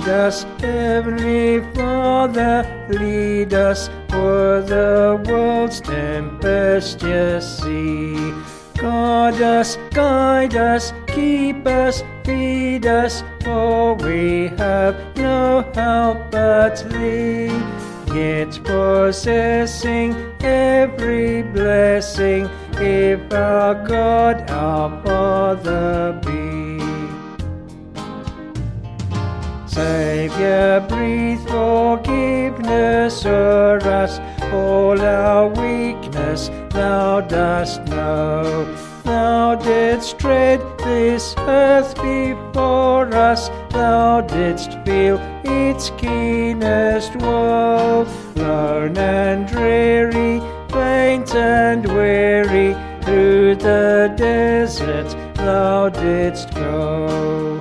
lead us, Heavenly Father, lead us o'er the world's tempestuous sea. Guide us, keep us, feed us, for we have no help but Thee. Yet possessing every blessing, if our God our Father be. Saviour, breathe forgiveness o'er us, all our weakness Thou dost know. Thou didst tread this earth before us, Thou didst feel its keenest woe. Lone and dreary, faint and weary, through the desert Thou didst go.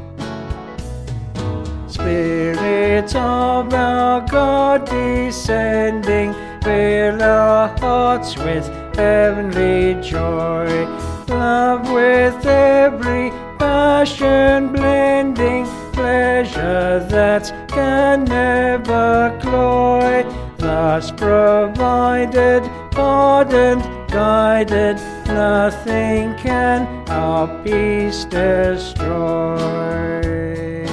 Spirit of our God descending, fill our hearts with heavenly joy. Love with every passion blending, pleasure that can never cloy. Thus provided, pardoned, guided, nothing can our peace destroy.